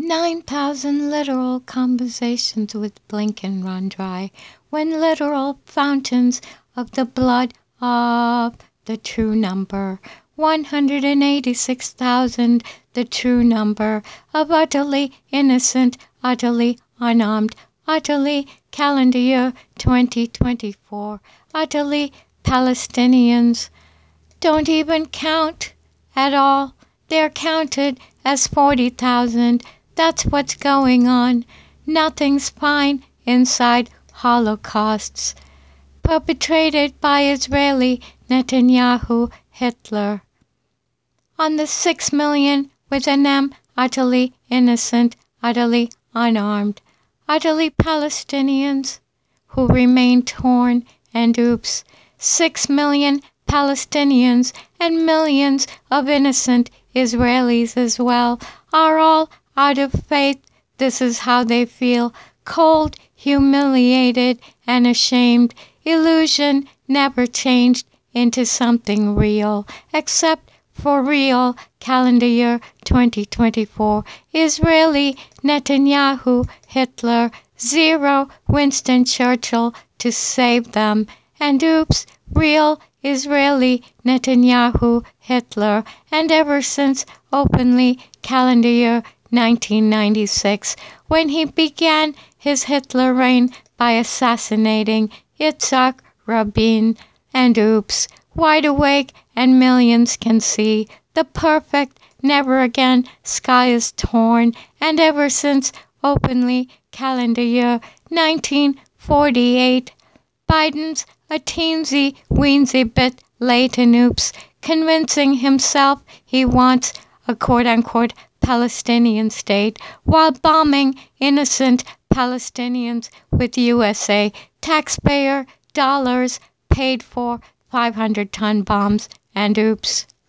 9,000 literal conversations with blink and run dry, when literal fountains of the blood of the true number, 186,000, the true number of utterly innocent, utterly unarmed, utterly calendar year 2024, utterly Palestinians don't even count at all. They're counted as 40,000. That's what's going on. Nothing's fine inside holocausts perpetrated by Israeli Netanyahu Hitler on the 6 million with an M, utterly innocent, utterly unarmed, utterly Palestinians who remain torn and oops. 6 million Palestinians and millions of innocent Israelis as well are all out of faith. This is how they feel: cold, humiliated, and ashamed. Illusion never changed into something real, except for real calendar year 2024. Israeli Netanyahu Hitler, zero Winston Churchill to save them. And oops, real Israeli Netanyahu Hitler. And ever since openly calendar year 1996, when he began his Hitler reign by assassinating Yitzhak Rabin. And oops, wide awake and millions can see the perfect never again sky is torn. And ever since openly calendar year 1948, Biden's a teensy weensy bit late and oops, convincing himself he wants a quote-unquote Palestinian state while bombing innocent Palestinians with USA taxpayer dollars paid for 500-ton bombs. And oops.